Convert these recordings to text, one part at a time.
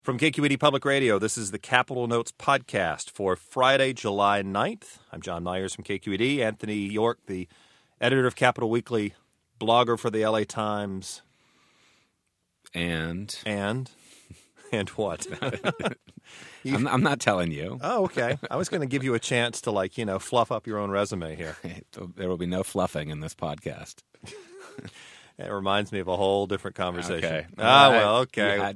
From KQED Public Radio, this is the Capital Notes podcast for Friday, July 9th. I'm John Myers from KQED. Anthony York, the editor of Capital Weekly, blogger for the LA Times. And what? I'm not telling you. Oh, okay. I was going to give you a chance to, fluff up your own resume here. There will be no fluffing in this podcast. It reminds me of a whole different conversation. Okay. Okay.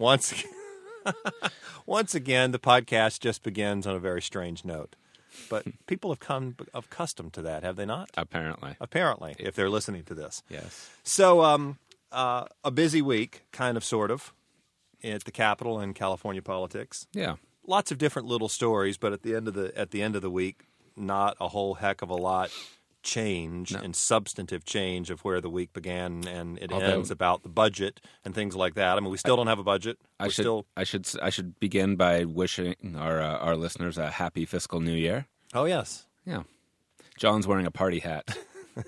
Once again, the podcast just begins on a very strange note. But people have come accustomed to that, have they not? Apparently, if they're listening to this. yes. So, a busy week, kind of, sort of, at the Capitol and California politics. Yeah. Lots of different little stories, but at the end of the week, not a whole heck of a lot and substantive change of where the week began and it ends about the budget and things like that. I mean, we still don't have a budget. I should begin by wishing our listeners a happy fiscal new year. Oh yes, yeah. John's wearing a party hat.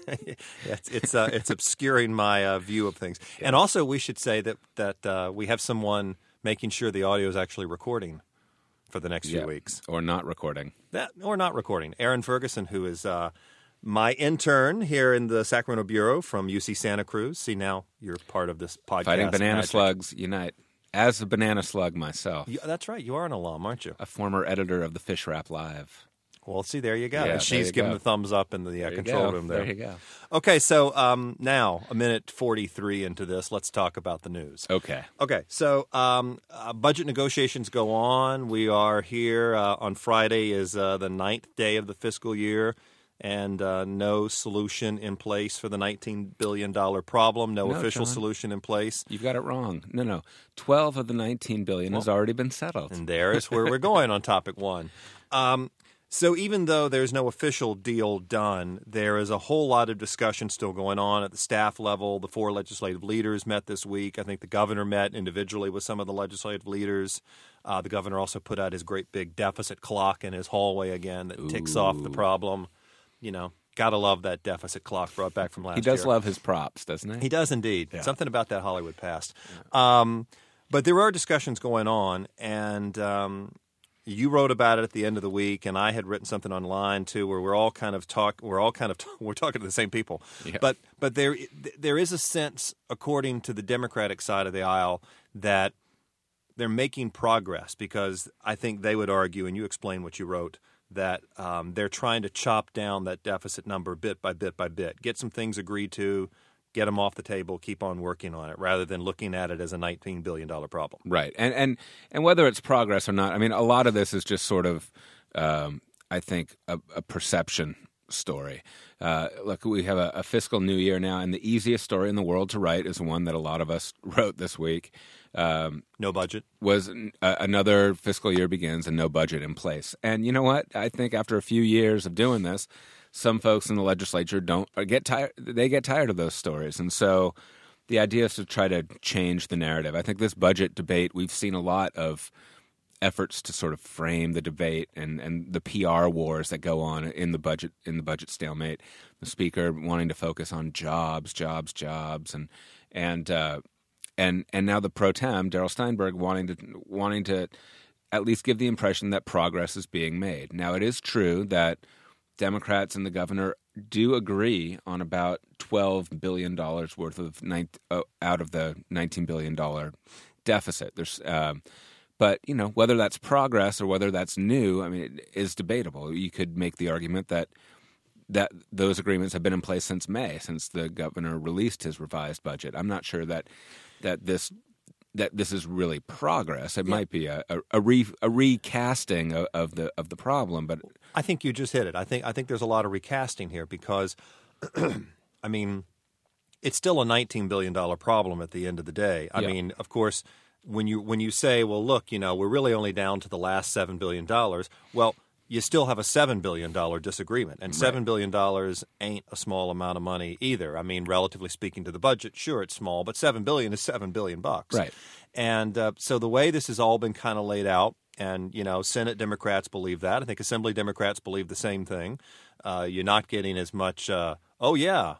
It's obscuring my view of things. Yeah. And also, we should say that we have someone making sure the audio is actually recording for the next few weeks, or not recording. Aaron Ferguson, who is my intern here in the Sacramento Bureau from UC Santa Cruz. See, now you're part of this podcast. Fighting banana slugs unite. As a banana slug myself. That's right. You are an alum, aren't you? A former editor of the Fish Wrap Live. Well, see, there you go. Yeah, and she's giving the thumbs up in the control room there. There you go. Okay, so now, a minute 43 into this, let's talk about the news. Okay, so budget negotiations go on. We are here on Friday is the 9th day of the fiscal year. And no solution in place for the $19 billion problem. No official solution in place. You've got it wrong. No. 12 of the $19 billion has already been settled. And there's where we're going on topic one. So even though there's no official deal done, there is a whole lot of discussion still going on at the staff level. The 4 legislative leaders met this week. I think the governor met individually with some of the legislative leaders. The governor also put out his great big deficit clock in his hallway again that ticks off the problem. You know, gotta love that deficit clock brought back from last year. He does love his props, doesn't he? He does indeed. Yeah. Something about that Hollywood past. Yeah. But there are discussions going on, and you wrote about it at the end of the week, and I had written something online too, where we're talking to the same people. Yeah. But there is a sense, according to the Democratic side of the aisle, that they're making progress because I think they would argue, and you explain what you wrote, that they're trying to chop down that deficit number bit by bit by bit, get some things agreed to, get them off the table, keep on working on it, rather than looking at it as a $19 billion problem. Right. And whether it's progress or not, I mean, a lot of this is just sort of, I think, a perception story. Look, we have a fiscal new year now, and the easiest story in the world to write is one that a lot of us wrote this week. No budget. Was another fiscal year begins and no budget in place. And you know what? I think after a few years of doing this, some folks in the legislature get tired. They get tired of those stories. And so the idea is to try to change the narrative. I think this budget debate, we've seen a lot of efforts to sort of frame the debate and the PR wars that go on in the budget stalemate. The speaker wanting to focus on jobs, and now the pro tem, Darrell Steinberg, wanting to at least give the impression that progress is being made. Now, it is true that Democrats and the governor do agree on about $12 billion worth of out of the $19 billion deficit. But, you know, whether that's progress or whether that's new, I mean, it is debatable. You could make the argument that those agreements have been in place since May, since the governor released his revised budget. I'm not sure that this is really progress. It might be a recasting of the problem, but I think you just hit it. I think there's a lot of recasting here because, I mean, it's still a $19 billion problem at the end of the day. I mean, of course, when you say, well, look, you know, we're really only down to the last $7 billion. Well, you still have a $7 billion disagreement. And $7 billion ain't a small amount of money either. I mean, relatively speaking to the budget, sure, it's small, but $7 billion is $7 billion bucks. Right. And so the way this has all been kind of laid out, and, you know, Senate Democrats believe that. I think Assembly Democrats believe the same thing. You're not getting as much oh yeah,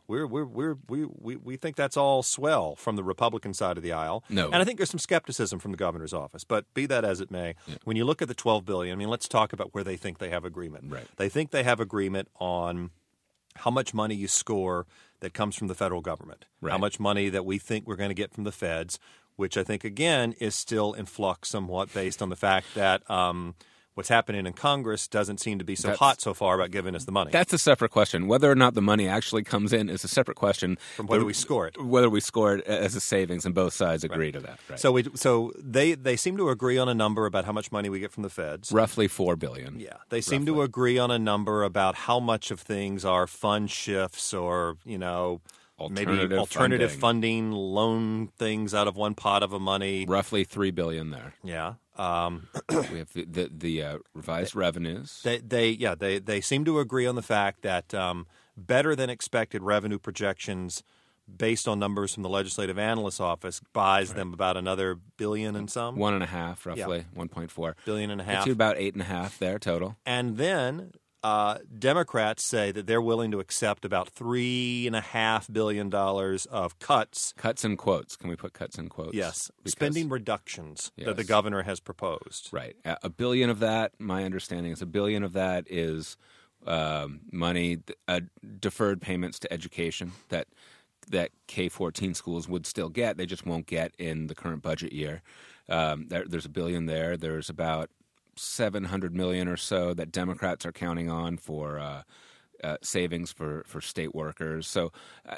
we think that's all swell from the Republican side of the aisle. No. And I think there's some skepticism from the governor's office. But be that as it may, when you look at the $12 billion, I mean, let's talk about where they think they have agreement. Right. They think they have agreement on how much money you score that comes from the federal government, right. how much money that we think we're going to get from the feds, which I think, again, is still in flux somewhat based on the fact that what's happening in Congress doesn't seem to be so hot so far about giving us the money. That's a separate question. Whether or not the money actually comes in is a separate question. From whether we score it. Whether we score it as a savings, and both sides agree to that. Right. So they seem to agree on a number about how much money we get from the feds. Roughly $4 billion. Yeah. They seem to agree on a number about how much of things are fund shifts or, maybe alternative funding, loan things out of one pot of money. Roughly $3 billion there. Yeah. We have the revised revenues. They seem to agree on the fact that better than expected revenue projections based on numbers from the Legislative Analyst's Office buys them about another billion and some. 1.5 roughly, 1.4 billion and a half. To about 8.5 there total. And then Democrats say that they're willing to accept about $3.5 billion of cuts. Cuts in quotes. Can we put cuts in quotes? Yes. Spending reductions that the governor has proposed. Right. $1 billion of that, my understanding is $1 billion of that is money, deferred payments to education that K-14 schools would still get. They just won't get in the current budget year. There's $1 billion there. There's about $700 million or so that Democrats are counting on for savings for state workers. So,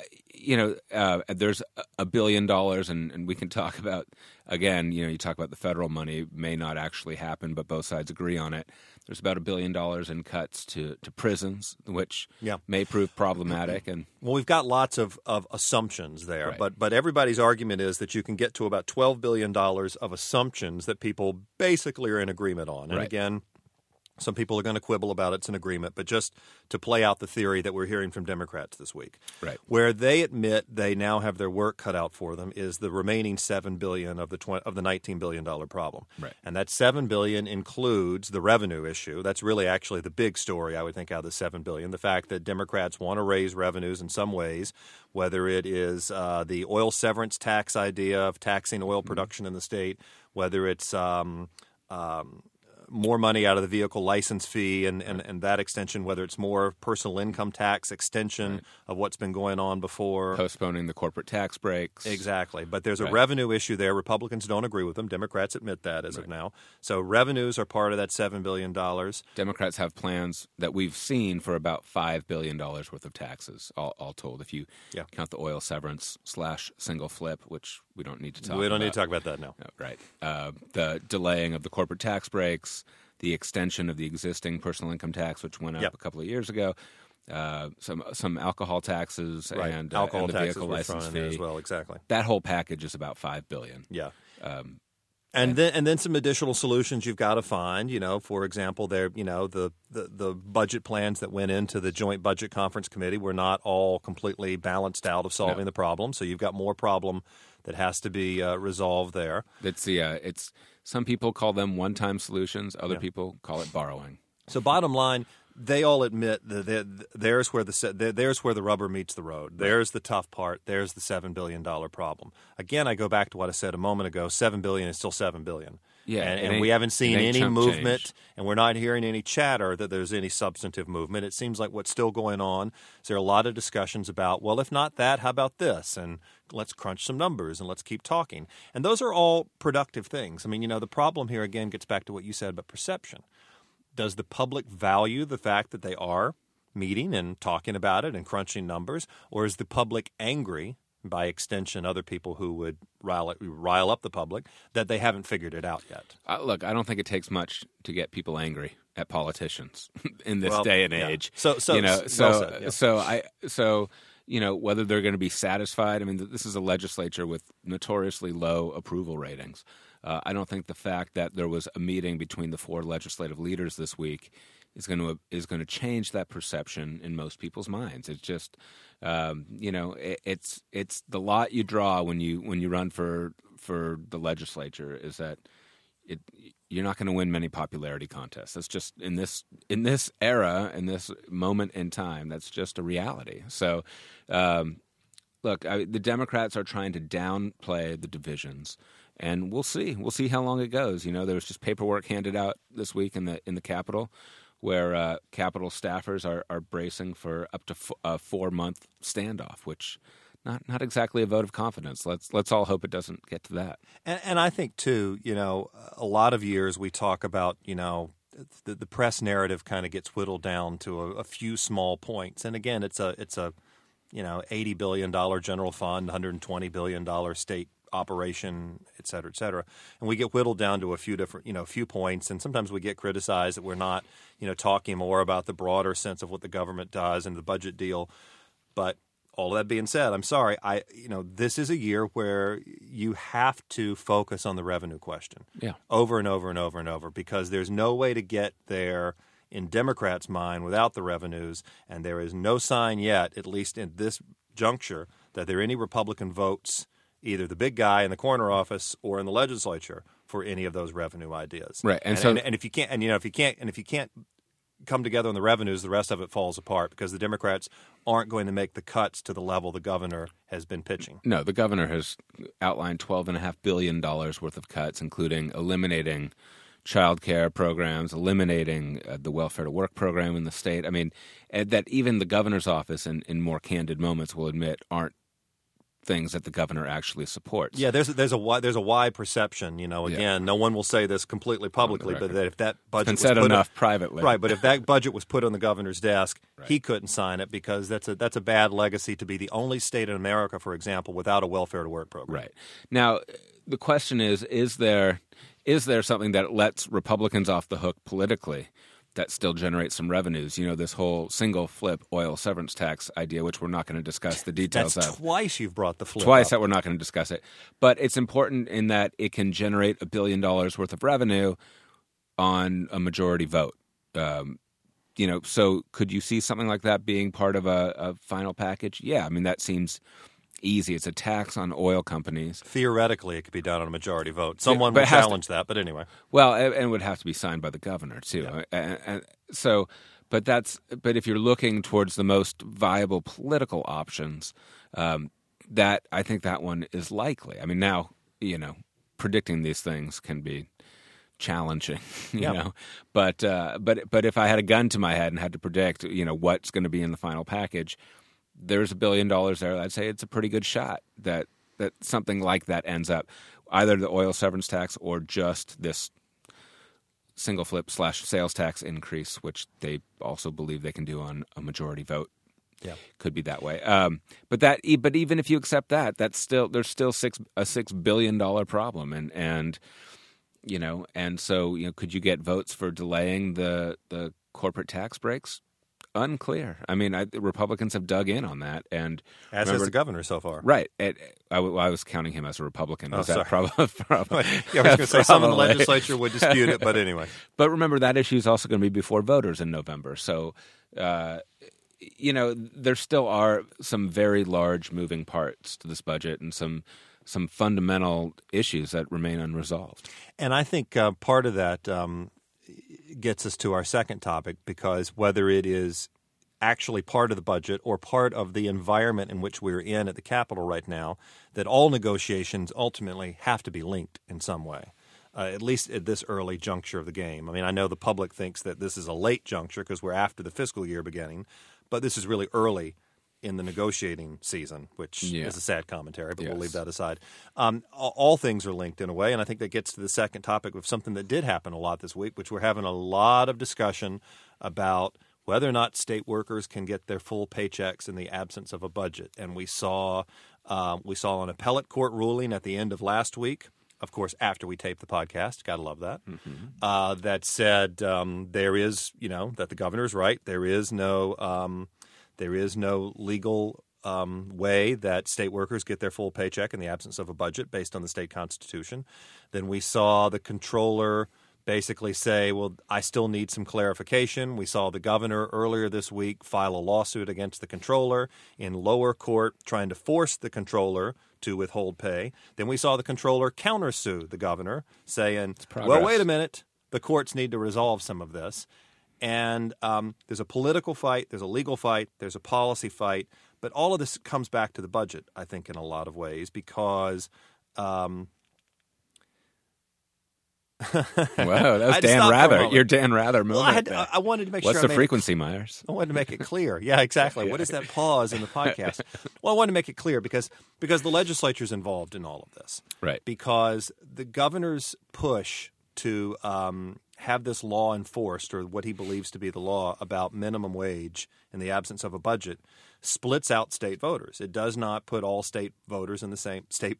there's $1 billion, and we can talk about, again, you talk about the federal money may not actually happen, but both sides agree on it. There's about $1 billion in cuts to prisons, which may prove problematic. And well, we've got lots of assumptions there, right. but everybody's argument is that you can get to about $12 billion of assumptions that people basically are in agreement on. And again, some people are going to quibble about it's an agreement, but just to play out the theory that we're hearing from Democrats this week, right. where they admit they now have their work cut out for them is the remaining $7 billion of the $19 billion problem, right. and that $7 billion includes the revenue issue. That's really actually the big story, I would think, out of the $7 billion. The fact that Democrats want to raise revenues in some ways, whether it is the oil severance tax idea of taxing oil production in the state, whether it's more money out of the vehicle license fee and that extension, whether it's more personal income tax extension of what's been going on before. Postponing the corporate tax breaks. Exactly. But there's a revenue issue there. Republicans don't agree with them. Democrats admit that as of now. So revenues are part of that $7 billion. Democrats have plans that we've seen for about $5 billion worth of taxes, all told, if you count the oil severance / single flip, which we don't need to talk about. We don't need to talk about that now. No, right. The delaying of the corporate tax breaks, the extension of the existing personal income tax, which went up a couple of years ago, some alcohol taxes and alcohol and the taxes vehicle were license thrown fee in there as well. Exactly. That whole package is about $5 billion. Yeah. And then some additional solutions you've got to find. For example, the budget plans that went into the Joint Budget Conference Committee were not all completely balanced out of solving the problem. So you've got more problem that has to be resolved there. It's some people call them one-time solutions. Other people call it borrowing. So bottom line, they all admit that there's where the rubber meets the road. There's the tough part. There's the $7 billion problem. Again, I go back to what I said a moment ago. $7 billion is still $7 billion. Yeah, and we haven't seen any movement, change. And we're not hearing any chatter that there's any substantive movement. It seems like what's still going on is there are a lot of discussions about, well, if not that, how about this? And let's crunch some numbers and let's keep talking. And those are all productive things. I mean, the problem here, again, gets back to what you said about perception. Does the public value the fact that they are meeting and talking about it and crunching numbers, or is the public angry, by extension other people who would rile up the public, that they haven't figured it out yet? Look, I don't think it takes much to get people angry at politicians in this day and age. So whether they're going to be satisfied. I mean, this is a legislature with notoriously low approval ratings. I don't think the fact that there was a meeting between the 4 legislative leaders this week is going to change that perception in most people's minds. It's just, it's the lot you draw when you run for the legislature is that you're not going to win many popularity contests. That's just in this era, in this moment in time, that's just a reality. So, look, the Democrats are trying to downplay the divisions, and we'll see. We'll see how long it goes. You know, there was just paperwork handed out this week in the Capitol, where Capitol staffers are bracing for up to a 4-month standoff, which not exactly a vote of confidence. Let's all hope it doesn't get to that. And I think too, you know, a lot of years we talk about, you know, the press narrative kind of gets whittled down to a few small points. And again, it's a you know, $80 billion general fund, $120 billion state operation, et cetera, and we get whittled down to a few different, you know, few points, and sometimes we get criticized that we're not, you know, talking more about the broader sense of what the government does and the budget deal. But all of that being said, I'm sorry, this is a year where you have to focus on the revenue question, over and over and over and over, because there's no way to get there in Democrats' mind without the revenues, and there is no sign yet, at least in this juncture, that there are any Republican votes, either the big guy in the corner office or in the legislature, for any of those revenue ideas. Right, and if you can't come together on the revenues, the rest of it falls apart, because the Democrats aren't going to make the cuts to the level the governor has been pitching. No, the governor has outlined $12.5 billion worth of cuts, including eliminating child care programs, eliminating the welfare to work program in the state. I mean, that even the governor's office in more candid moments will admit aren't things that the governor actually supports. Yeah, there's a wide perception. You know, again, no one will say this completely publicly, but that if that budget was said enough privately, right? But if that budget was put on the governor's desk, he couldn't sign it, because that's a bad legacy to be the only state in America, for example, without a welfare to work program. Right. Now, the question is there something that lets Republicans off the hook politically that still generates some revenues? You know, this whole single flip oil severance tax idea, which we're not going to discuss the details That's of. Twice you've brought the flip Twice up. that we're not going to discuss it. But it's important in that it can generate $1 billion worth of revenue on a majority vote. So could you see something like that being part of a final package? Yeah, I mean, that seems easy. It's a tax on oil companies. Theoretically, it could be done on a majority vote. Someone will challenge that, but anyway. Well, and it would have to be signed by the governor too. Yeah. But if you're looking towards the most viable political options, that I think that one is likely. I mean, now, you know, predicting these things can be challenging, you know. But if I had a gun to my head and had to predict, you know, what's going to be in the final package, there's $1 billion there. I'd say it's a pretty good shot that something like that ends up, either the oil severance tax or just this single flip / sales tax increase, which they also believe they can do on a majority vote. Yeah, could be that way. But even if you accept that, there's still a $6 billion problem, and you know, and so, you know, could you get votes for delaying the corporate tax breaks? Unclear. I mean, Republicans have dug in on that, and as has the governor so far. Right. I was counting him as a Republican. Was that probably? Yeah, I was going to say some in the legislature would dispute it, but anyway. But remember, that issue is also going to be before voters in November. So, you know, there still are some very large moving parts to this budget, and some fundamental issues that remain unresolved. And I think part of that gets us to our second topic, because whether it is actually part of the budget or part of the environment in which we're in at the Capitol right now, that all negotiations ultimately have to be linked in some way, at least at this early juncture of the game. I mean, I know the public thinks that this is a late juncture because we're after the fiscal year beginning, but this is really early in the negotiating season, which is a sad commentary, but we'll leave that aside. All things are linked in a way, and I think that gets to the second topic of something that did happen a lot this week, which we're having a lot of discussion about whether or not state workers can get their full paychecks in the absence of a budget. And we saw an appellate court ruling at the end of last week, of course, after we taped the podcast. Got to love that. Mm-hmm. That said, there is, you know, that the governor's right. There is no legal way that state workers get their full paycheck in the absence of a budget based on the state constitution. Then we saw the comptroller basically say, well, I still need some clarification. We saw the governor earlier this week file a lawsuit against the comptroller in lower court, trying to force the comptroller to withhold pay. Then we saw the comptroller countersue the governor, saying, progress. well, wait a minute, the courts need to resolve some of this. And there's a political fight, there's a legal fight, there's a policy fight, but all of this comes back to the budget, I think, in a lot of ways, because Wow, that was Dan Rather. You're Dan Rather moment. Well, I wanted to make What's sure. the frequency, Myers? I wanted to make it clear. Yeah, exactly. What is that pause in the podcast? Well, I wanted to make it clear because the legislature's involved in all of this. Right. Because the governor's push to have this law enforced, or what he believes to be the law about minimum wage in the absence of a budget, splits out state voters. It does not put all state voters in the same state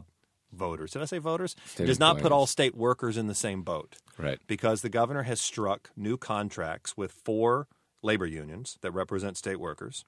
voters. Did I say voters? State It does not put employees. all state workers in the same boat. Right. Because the governor has struck new contracts with 4 labor unions that represent state workers.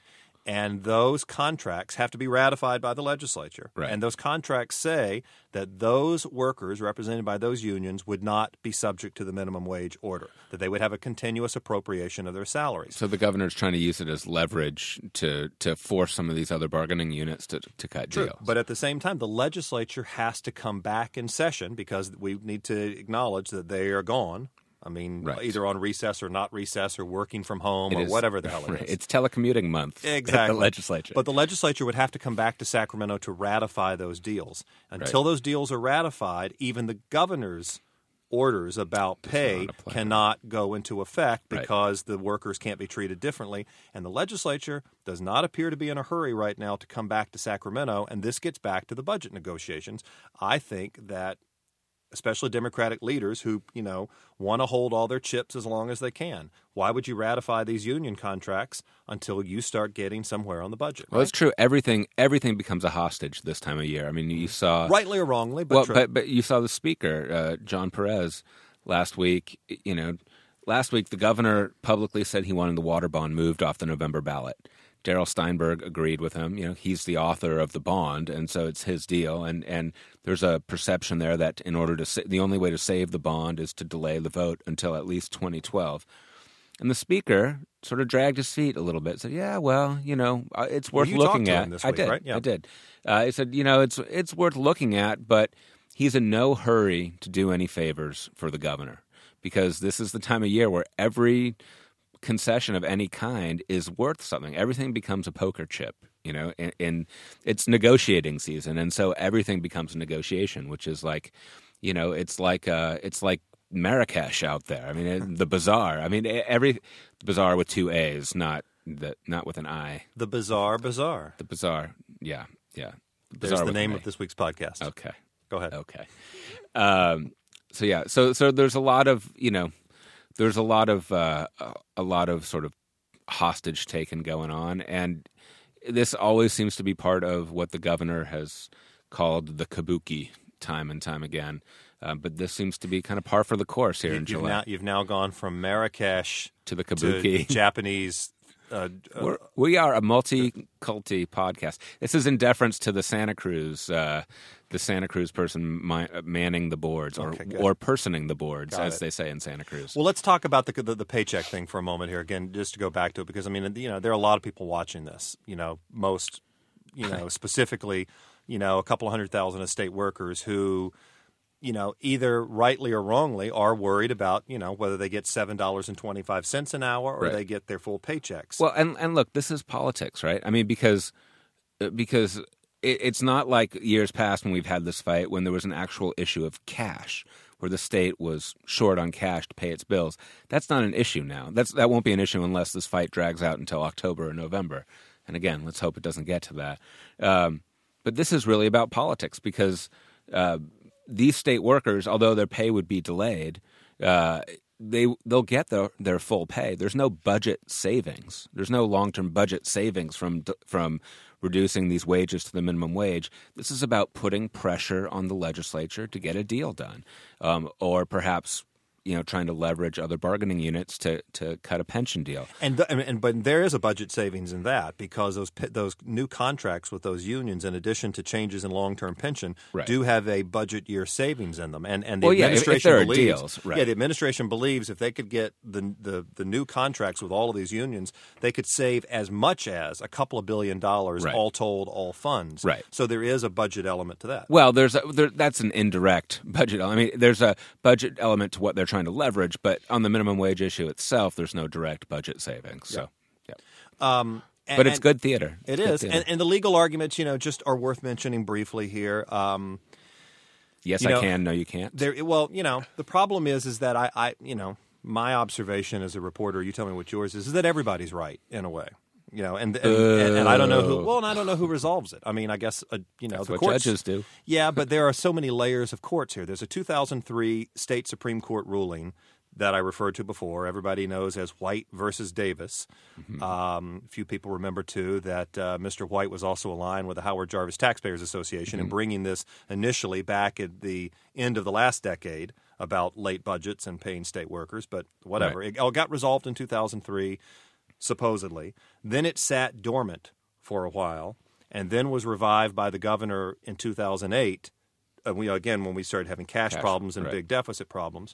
And those contracts have to be ratified by the legislature. Right. And those contracts say that those workers represented by those unions would not be subject to the minimum wage order, that they would have a continuous appropriation of their salaries. So the governor's trying to use it as leverage to force some of these other bargaining units to cut True. deals. But at the same time, the legislature has to come back in session because we need to acknowledge that they are gone. I mean, Right. either on recess or not recess or working from home It or is- whatever the hell it is. Right. It's telecommuting month at Exactly. the legislature. But the legislature would have to come back to Sacramento to ratify those deals. Until those deals are ratified, even the governor's orders about pay not apply. cannot go into effect Right. because the workers can't be treated differently. And the legislature does not appear to be in a hurry right now to come back to Sacramento. And this gets back to the budget negotiations. I think that especially Democratic leaders who, want to hold all their chips as long as they can. Why would you ratify these union contracts until you start getting somewhere on the budget? Well, it's true. Everything becomes a hostage this time of year. I mean, you saw Rightly or wrongly, but true. but you saw the speaker, John Perez, last week. Last week the governor publicly said he wanted the water bond moved off the November ballot. Darrell Steinberg agreed with him. He's the author of the bond, and so it's his deal. And there's a perception there that in order to the only way to save the bond is to delay the vote until at least 2012. And the speaker sort of dragged his feet a little bit. Said, "Yeah, well, it's worth you looking talked to at." him this I week, did. right? Yeah. I did. He said, it's worth looking at, but he's in no hurry to do any favors for the governor because this is the time of year where every concession of any kind is worth something. Everything becomes a poker chip, and it's negotiating season, and so everything becomes a negotiation, which is like, it's like Marrakesh out there. I mean, the bazaar. I mean, every bazaar with 2 A's, not with an I. The Bizarre Bazaar. The bazaar. Yeah. The There's bazaar the with name an of this week's podcast. A. Okay. Go ahead. Okay. So there's a lot of there's a lot of sort of hostage taken going on, and this always seems to be part of what the governor has called the kabuki time and time again. But this seems to be kind of par for the course here in July. You've now gone from Marrakesh to the kabuki. to Japanese. We are a multi-culti podcast. This is in deference to the Santa Cruz person manning the boards or personing the boards, as they say in Santa Cruz. Well, let's talk about the paycheck thing for a moment here again, just to go back to it, because I mean, there are a lot of people watching this. Most, specifically, a couple of 100,000 of state workers who, either rightly or wrongly are worried about, whether they get $7.25 an hour or they get their full paychecks. Well, and look, this is politics, right? I mean, because it's not like years past when we've had this fight when there was an actual issue of cash where the state was short on cash to pay its bills. That's not an issue now. That won't be an issue unless this fight drags out until October or November. And again, let's hope it doesn't get to that. But this is really about politics because these state workers, although their pay would be delayed, they'll get their full pay. There's no budget savings. There's no long-term budget savings from reducing these wages to the minimum wage. This is about putting pressure on the legislature to get a deal done, or perhaps trying to leverage other bargaining units to cut a pension deal. But there is a budget savings in that, because those new contracts with those unions, in addition to changes in long-term pension, do have a budget year savings in them. And the administration if there are believes, deals, the administration believes if they could get the new contracts with all of these unions, they could save as much as a couple of $1 billion, all told, all funds. Right. So there is a budget element to that. Well, that's an indirect budget. I mean, there's a budget element to what they're trying to leverage, but on the minimum wage issue itself, there's no direct budget savings. So, but it's good theater. It is. And the legal arguments, just are worth mentioning briefly here. Yes, I can. No, you can't. The problem is that I my observation as a reporter, you tell me what yours is that everybody's right in a way. And I don't know who. Well, and I don't know who resolves it. I mean, I guess That's the what courts judges do. Yeah, but there are so many layers of courts here. There's a 2003 state Supreme Court ruling that I referred to before. Everybody knows as White versus Davis. Mm-hmm. A few people remember too that Mr. White was also aligned with the Howard Jarvis Taxpayers Association in bringing this initially back at the end of the last decade about late budgets and paying state workers. But whatever, It all got resolved in 2003. Supposedly. Then it sat dormant for a while, and then was revived by the governor in 2008, when we started having cash problems and big deficit problems.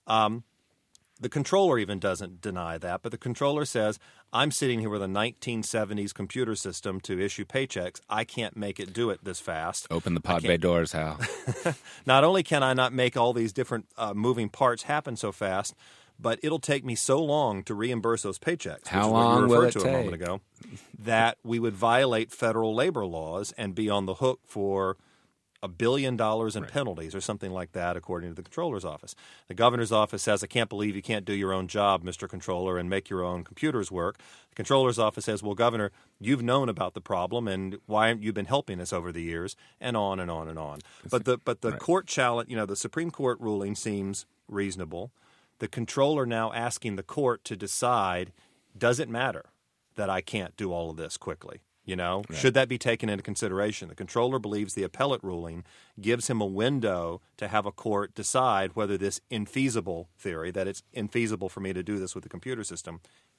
The comptroller even doesn't deny that, but the comptroller says, I'm sitting here with a 1970s computer system to issue paychecks. I can't make it do it this fast. Open the pod bay doors, Hal. Not only can I not make all these different moving parts happen so fast, but it'll take me so long to reimburse those paychecks, How long will it take? A moment ago, that we would violate federal labor laws and be on the hook for $1 billion in penalties or something like that, according to the comptroller's office. The governor's office says, I can't believe you can't do your own job, Mr. Comptroller, and make your own computers work. The comptroller's office says, well, Governor, you've known about the problem, and why haven't you been helping us over the years, and on and on and on. But the court challenge, the Supreme Court ruling seems reasonable. The comptroller now asking the court to decide, does it matter that I can't do all of this quickly? Should that be taken into consideration? The comptroller believes the appellate ruling gives him a window to have a court decide whether this infeasible theory, that it's infeasible for me to do this with the computer system,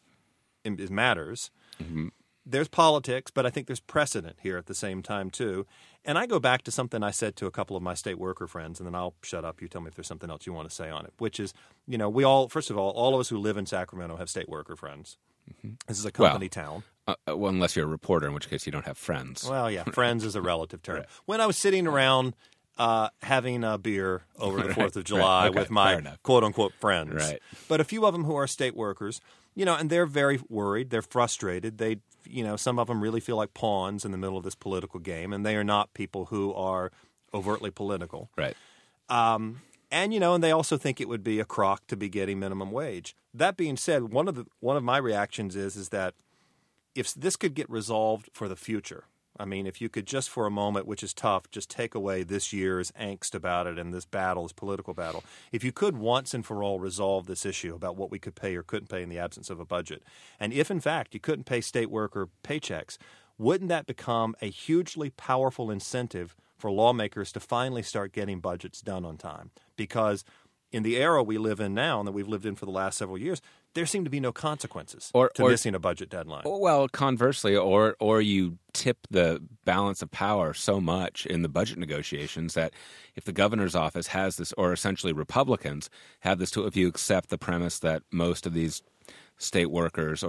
matters. Mm-hmm. There's politics, but I think there's precedent here at the same time, too. And I go back to something I said to a couple of my state worker friends, and then I'll shut up. You tell me if there's something else you want to say on it, which is, we all, first of all of us who live in Sacramento have state worker friends. Mm-hmm. This is a company town. Well, unless you're a reporter, in which case you don't have friends. Well, yeah, friends is a relative term. Right. When I was sitting around having a beer over the 4th of July with my quote-unquote friends, but a few of them who are state workers, and they're very worried. They're frustrated. They some of them really feel like pawns in the middle of this political game, and they are not people who are overtly political. Right. And they also think it would be a crock to be getting minimum wage. That being said, one of my reactions is that if this could get resolved for the future, I mean, if you could just for a moment, which is tough, just take away this year's angst about it and this battle, this political battle. If you could once and for all resolve this issue about what we could pay or couldn't pay in the absence of a budget, and if in fact you couldn't pay state worker paychecks, wouldn't that become a hugely powerful incentive for lawmakers to finally start getting budgets done on time? Because in the era we live in now and that we've lived in for the last several years, there seem to be no consequences to missing a budget deadline. Well, conversely, or you tip the balance of power so much in the budget negotiations that if the governor's office has this, or essentially Republicans have this tool, if you accept the premise that most of these state workers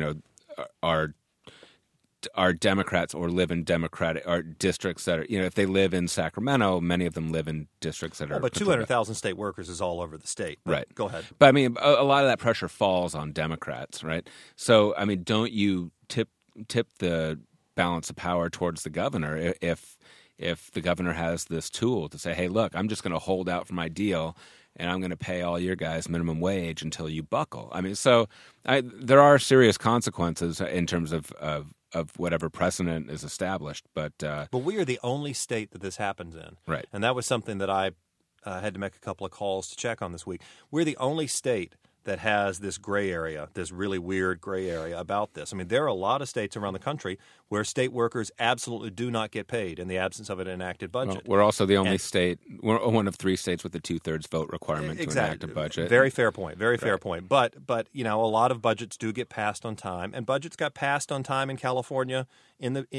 are Democrats or live in Democratic or districts that are, if they live in Sacramento, many of them live in districts that are. But 200,000 state workers is all over the state. Right. Go ahead. But I mean, a lot of that pressure falls on Democrats, right? So, I mean, don't you tip the balance of power towards the governor if the governor has this tool to say, hey, look, I'm just going to hold out for my deal and I'm going to pay all your guys minimum wage until you buckle. I mean, so there are serious consequences in terms of whatever precedent is established. But we are the only state that this happens in. Right. And that was something that I had to make a couple of calls to check on this week. We're the only state that has this gray area, this really weird gray area about this. I mean, there are a lot of states around the country where state workers absolutely do not get paid in the absence of an enacted budget. Well, we're also the only state, we're one of 3 states with a 2/3 vote requirement to enact a budget. Very fair point. Very fair point. But you know, a lot of budgets do get passed on time, and budgets got passed on time in California in the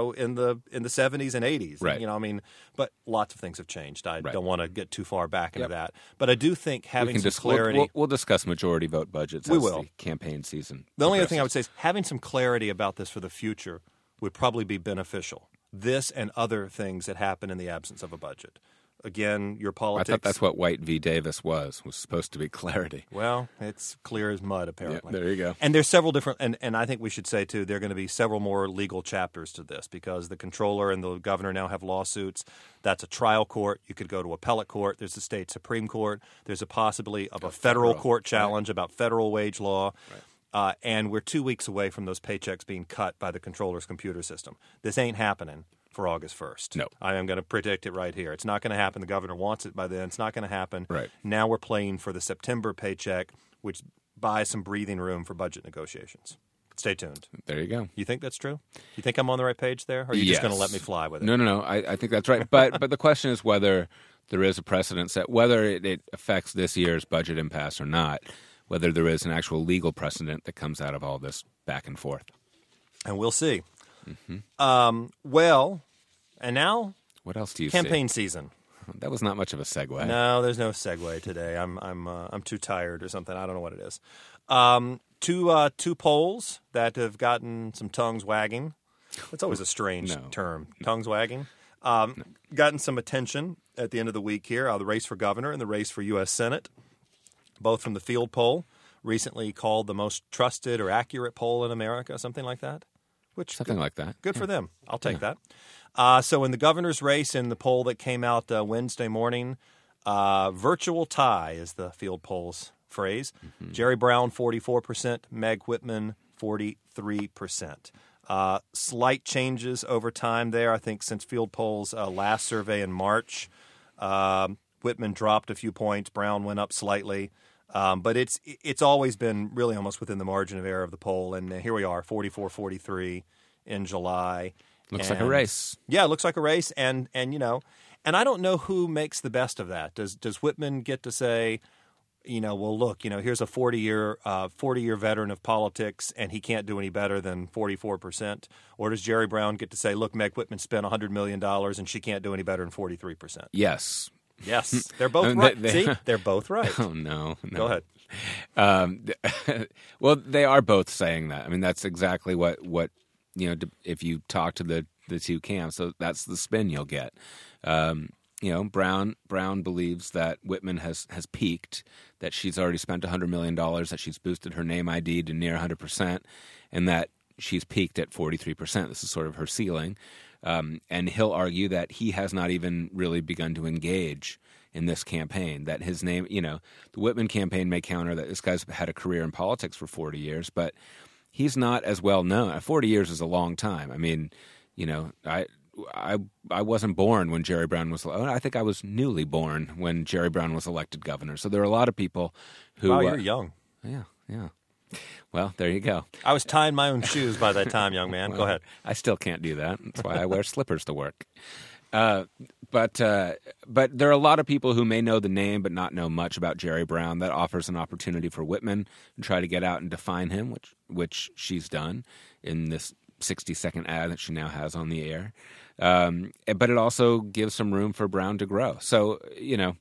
70s and 80s. Right. You know, I mean, but lots of things have changed. I don't want to get too far back into that, but I do think having some clarity. We'll discuss majority vote budgets as the campaign season. The only other thing I would say is having some clarity about this for the future would probably be beneficial. This and other things that happen in the absence of a budget. Again, your politics. I thought that's what White v. Davis was supposed to be clarity. Well, it's clear as mud, apparently. Yeah, there you go. And there's several different, and I think we should say, too, there are going to be several more legal chapters to this because the comptroller and the governor now have lawsuits. That's a trial court. You could go to appellate court. There's the state Supreme Court. There's a possibility of a federal court challenge about federal wage law. Right. And we're 2 weeks away from those paychecks being cut by the comptroller's computer system. This ain't happening for August 1st. No. I am going to predict it right here. It's not going to happen. The governor wants it by then. It's not going to happen. Right. Now we're playing for the September paycheck, which buys some breathing room for budget negotiations. Stay tuned. There you go. You think that's true? You think I'm on the right page there? Or are you just going to let me fly with it? No. I think that's right. But the question is whether there is a precedent set, whether it affects this year's budget impasse or not, whether there is an actual legal precedent that comes out of all this back and forth. And we'll see. Mm-hmm. Well, and now what else do you campaign see? Season. That was not much of a segue. No, there's no segue today. I'm too tired or something. I don't know what it is. Two polls that have gotten some tongues wagging. That's always a strange term. Tongues wagging. Gotten some attention at the end of the week here. The race for governor and the race for U.S. Senate, both from the Field poll, recently called the most trusted or accurate poll in America, something like that. Like that. Good for them. I'll take that. So in the governor's race, in the poll that came out Wednesday morning, virtual tie is the Field poll's phrase. Mm-hmm. Jerry Brown, 44%. Meg Whitman, 43%. Slight changes over time there. I think since Field poll's last survey in March, Whitman dropped a few points. Brown went up slightly. But it's always been really almost within the margin of error of the poll. And here we are, 44-43 in July. Looks like a race. Yeah, it looks like a race. And you know, and I don't know who makes the best of that. Does Whitman get to say, you know, well, look, you know, here's a 40-year veteran of politics, and he can't do any better than 44%? Or does Jerry Brown get to say, look, Meg Whitman spent $100 million, and she can't do any better than 43%? Yes. Yes, they're both right. See, they're both right. Oh, no. Go ahead. Well, they are both saying that. I mean, that's exactly what you know, if you talk to the two camps, so that's the spin you'll get. You know, Brown believes that Whitman has peaked, that she's already spent $100 million, that she's boosted her name ID to near 100%, and that she's peaked at 43%. This is sort of her ceiling. And he'll argue that he has not even really begun to engage in this campaign, that his name, you know, the Whitman campaign may counter that this guy's had a career in politics for 40 years, but he's not as well known. 40 years is a long time. I mean, you know, I wasn't born when Jerry Brown was. I think I was newly born when Jerry Brown was elected governor. So there are a lot of people who. Wow, you're young. Yeah. Well, there you go. I was tying my own shoes by that time, young man. Well, go ahead. I still can't do that. That's why I wear slippers to work. But there are a lot of people who may know the name but not know much about Jerry Brown. That offers an opportunity for Whitman to try to get out and define him, which she's done in this 60-second ad that she now has on the air. But it also gives some room for Brown to grow. So, you know,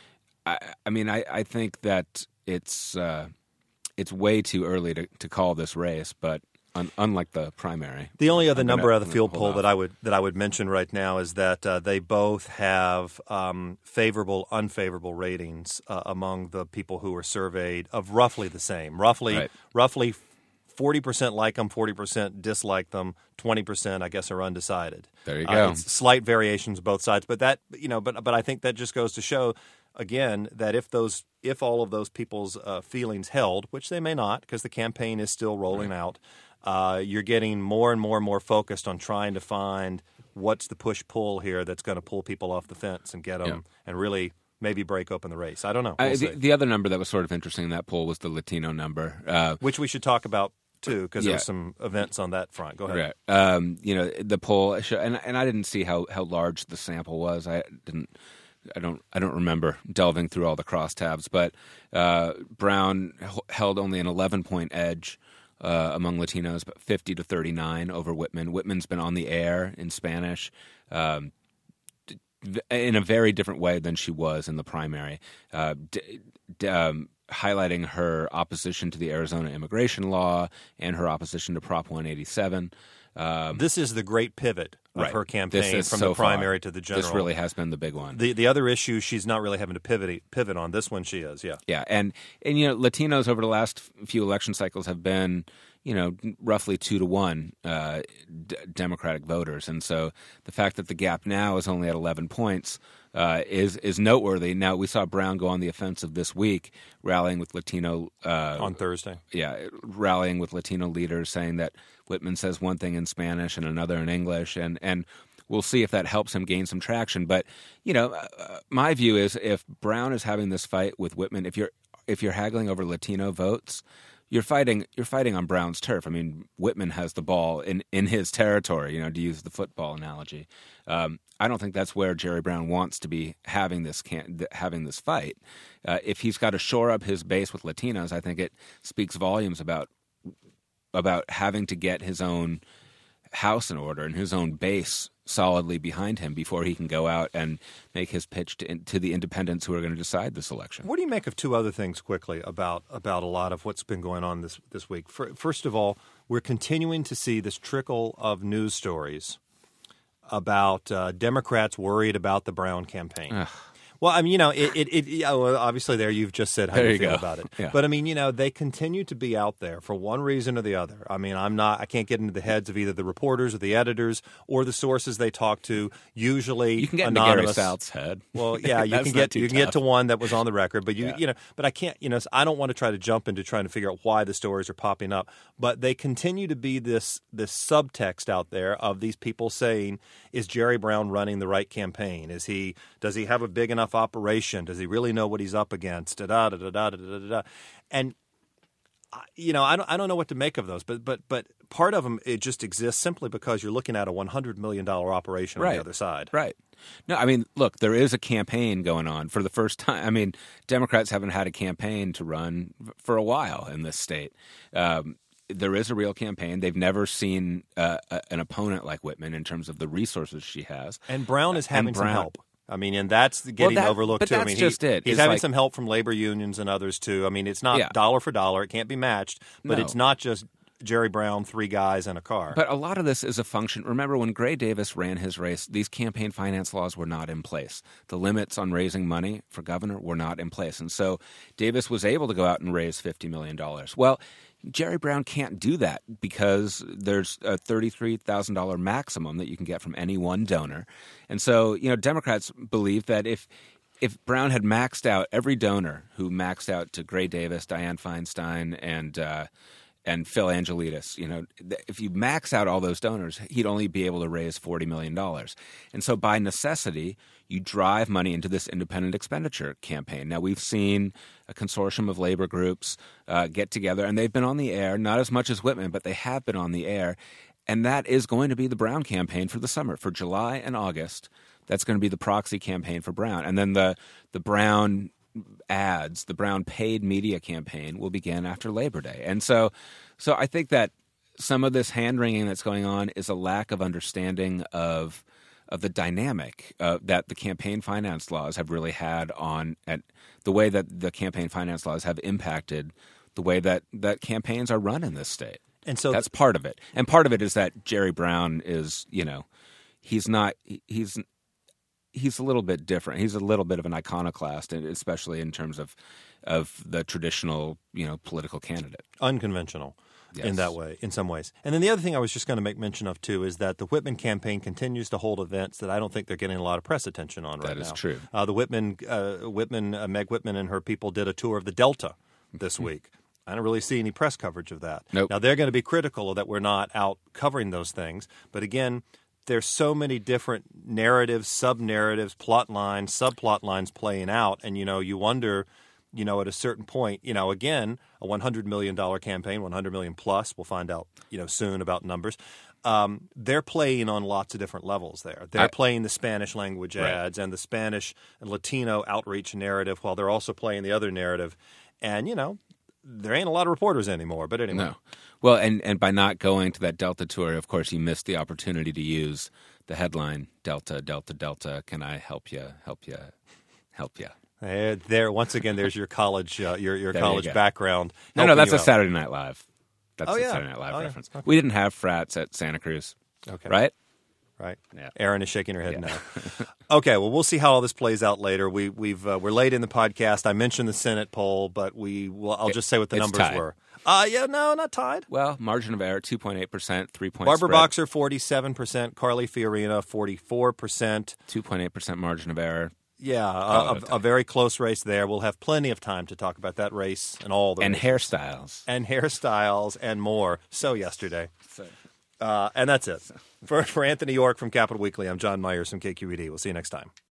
I think that it's way too early to call this race, but unlike the primary. The only other number of the Field poll that I would mention right now is that they both have favorable, unfavorable ratings among the people who were surveyed of roughly the same. Roughly 40% like them, 40% dislike them, 20% I guess are undecided. There you go. It's slight variations both sides, but that, you know, but I think that just goes to show again that if all of those people's feelings held, which they may not because the campaign is still rolling out, you're getting more and more focused on trying to find what's the push-pull here that's going to pull people off the fence and get them and really maybe break open the race. I don't know. We'll see. The other number that was sort of interesting in that poll was the Latino number, which we should talk about too, because there were some events on that front. Go ahead. Right. The poll, and I didn't see how large the sample was. I don't remember delving through all the crosstabs, but Brown held only an 11-point edge among Latinos, but 50-39 over Whitman. Whitman's been on the air in Spanish in a very different way than she was in the primary, highlighting her opposition to the Arizona immigration law and her opposition to Prop 187. This is the great pivot of her campaign from the primary to the general. This really has been the big one. The other issue, she's not really having to pivot on. This one she is, yeah. Yeah, and Latinos over the last few election cycles have been, roughly 2-1 Democratic voters. And so the fact that the gap now is only at 11 points is noteworthy. Now, we saw Brown go on the offensive this week, rallying with Latino on Thursday. Yeah, rallying with Latino leaders, saying that Whitman says one thing in Spanish and another in English, and we'll see if that helps him gain some traction. But my view is, if Brown is having this fight with Whitman, if you're haggling over Latino votes, you're fighting on Brown's turf. I mean, Whitman has the ball in his territory, to use the football analogy. I don't think that's where Jerry Brown wants to be having this fight. If he's got to shore up his base with Latinos, I think it speaks volumes about having to get his own house in order and his own base solidly behind him before he can go out and make his pitch to the independents who are going to decide this election. What do you make of two other things quickly about a lot of what's been going on this week? First of all, we're continuing to see this trickle of news stories about Democrats worried about the Brown campaign. Ugh. Well, I mean, obviously there you've just said how you feel about it. Yeah. But I mean, they continue to be out there for one reason or the other. I mean, I can't get into the heads of either the reporters or the editors or the sources they talk to, usually you can get anonymous. into Gary South's head. Well, yeah, you can get to one that was on the record, but but I can't, I don't want to try to jump into trying to figure out why the stories are popping up, but they continue to be this subtext out there of these people saying, is Jerry Brown running the right campaign? Does he have a big enough operation? Does he really know what he's up against? And I don't know what to make of those, but part of them, it just exists simply because you're looking at a $100 million operation on the other side. Right. No, I mean, look, there is a campaign going on for the first time. I mean, Democrats haven't had a campaign to run for a while in this state. There is a real campaign. They've never seen an opponent like Whitman in terms of the resources she has. And Brown is having some help. I mean, and that's getting overlooked too. But that's just it. He's having some help from labor unions and others too. I mean, it's not dollar for dollar. It can't be matched. But it's not just Jerry Brown, 3 guys and a car. But a lot of this is a function. Remember, when Gray Davis ran his race, these campaign finance laws were not in place. The limits on raising money for governor were not in place. And so Davis was able to go out and raise $50 million. Well, Jerry Brown can't do that because there's a $33,000 maximum that you can get from any one donor. And so, Democrats believe that if Brown had maxed out every donor who maxed out to Gray Davis, Dianne Feinstein, and Phil Angelides, if you max out all those donors, he'd only be able to raise $40 million. And so by necessity, you drive money into this independent expenditure campaign. Now, we've seen a consortium of labor groups get together, and they've been on the air, not as much as Whitman, but they have been on the air. And that is going to be the Brown campaign for the summer. For July and August, that's going to be the proxy campaign for Brown. And then the Brown ads, the Brown paid media campaign will begin after Labor Day. And so I think that some of this hand-wringing that's going on is a lack of understanding of the dynamic that the campaign finance laws have really had at the way that the campaign finance laws have impacted the way that campaigns are run in this state. And so that's part of it. And part of it is that Jerry Brown is, he's a little bit different. He's a little bit of an iconoclast, especially in terms of the traditional, political candidate. Unconventional. Yes. In that way, in some ways. And then the other thing I was just going to make mention of, too, is that the Whitman campaign continues to hold events that I don't think they're getting a lot of press attention on right now. That is true. The Meg Whitman and her people did a tour of the Delta this week. I don't really see any press coverage of that. Nope. Now, they're going to be critical that we're not out covering those things. But again, there's so many different narratives, sub-narratives, plot lines, subplot lines playing out, and you wonder, at a certain point, again, a $100 million campaign, 100 million plus. We'll find out, soon about numbers. They're playing on lots of different levels there. They're playing the Spanish language ads and the Spanish and Latino outreach narrative while they're also playing the other narrative. And, there ain't a lot of reporters anymore. But anyway. No. Well, and by not going to that Delta tour, of course, you missed the opportunity to use the headline, Delta, Delta, Delta, can I help you, help you, help you? There, once again, there's your college your college background. No, that's a out. Saturday Night Live. That's a yeah. Saturday Night Live Oh, reference. yeah. Okay. We didn't have frats at Santa Cruz, right? Right. Yeah. Erin is shaking her head no. Okay. Well, we'll see how all this plays out later. We're late in the podcast. I mentioned the Senate poll, but I'll just say what the numbers tied. were. No, not tied. Well, margin of error 2.8%, 3-point Barbara spread. Boxer 47%, Carly Fiorina 44%. 2.8% margin of error. Yeah, a very close race there. We'll have plenty of time to talk about that race and all the races. Hairstyles and more. So yesterday. And that's it. For Anthony York from Capital Weekly, I'm John Myers from KQED. We'll see you next time.